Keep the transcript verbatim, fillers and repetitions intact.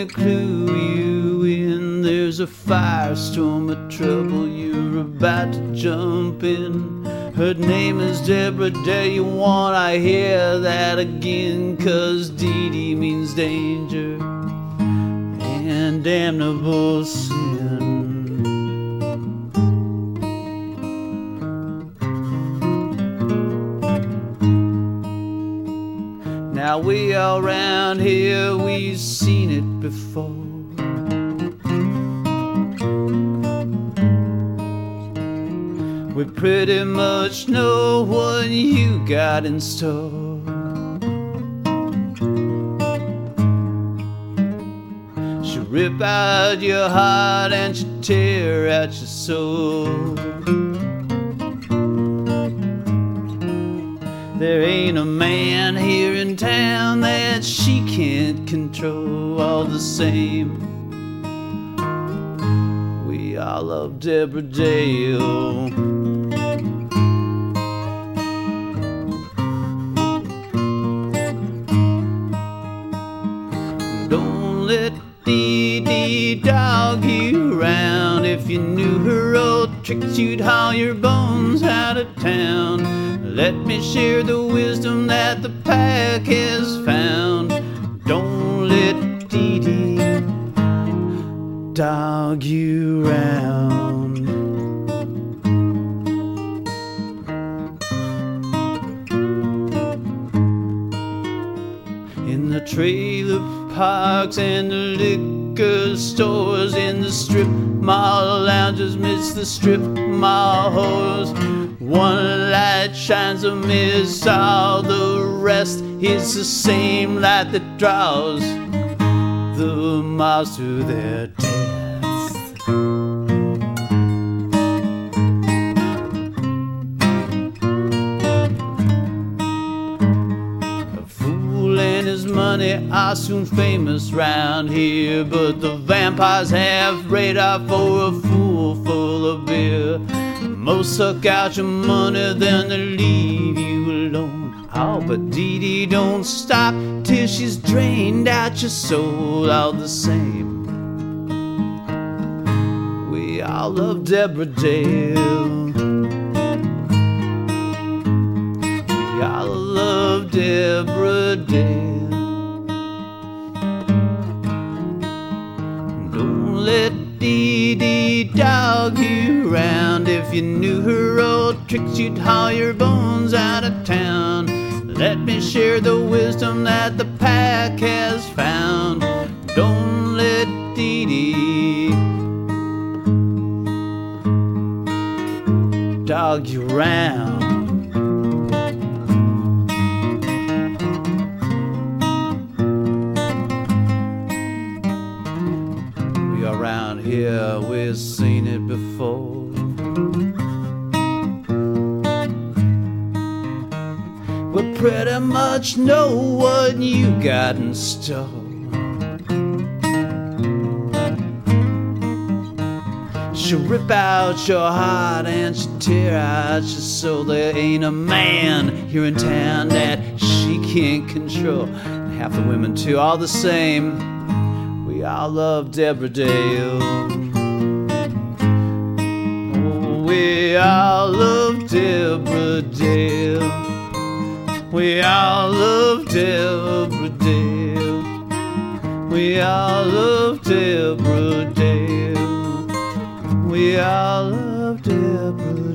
gonna clue you in. There's a firestorm of trouble you're about to jump in. Her name is Deborah Day. You wanna hear that again? 'Cause Dee Dee means danger and damnable sin. Now we all round here, we've seen it before. We pretty much know what you got in store. She'll rip out your heart and she'll tear out your soul. There ain't a man here in town that she can't control. All the same, we all love Deborah Dale. Don't let Dee Dee dog you around. If you knew her old tricks, you'd haul your bones out of town. Let me share the wisdom that the pack has found. Don't let Dee Dee dog you round. In the trailer parks and the liquor stores, in the strip mall lounges midst the strip mall whores, one light shines amidst all the rest. It's the same light that draws the moths to their death. A fool and his money are soon famous round here, but the vampires have radar for a fool full of beer. Most suck out your money, then they leave you alone. Oh, but Dee Dee don't stop till she's drained out your soul. All the same, we all love Deborah Dale. We all love Deborah Dale. Don't let Dee Dee dog you round. If you knew her old tricks, you'd haul your bones out of town. Let me share the wisdom that the pack has found. Don't let Dee Dee dog you round. We around here, we've seen it before. We pretty much know what you got in store. She'll rip out your heart and she'll tear out your soul. There ain't a man here in town that she can't control. Half the women too, all the same. We all love Deborah Dale. Oh, we all love Deborah Dale. We all love Deborah Dale. We all love Deborah Dale. We all love Deborah